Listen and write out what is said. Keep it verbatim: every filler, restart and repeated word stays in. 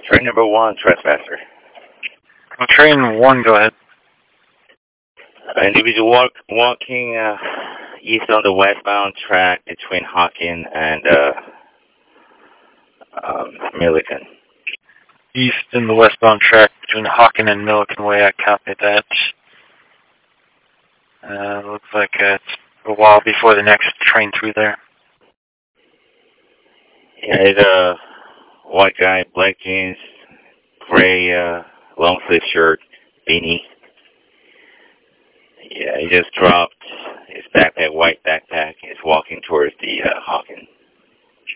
Train number one, trespasser. Well, train one, go ahead. An individual walk, walking uh, east on the westbound track between Hawken and uh, um, Milliken. East in the westbound track between Hawken and Milliken Way. I copied that. Uh, looks like uh, it's a while before the next train through there. Yeah, it's a white guy, black jeans, gray uh, long sleeve shirt, beanie. Yeah, he just dropped his backpack, white backpack. He's walking towards the uh, Hawken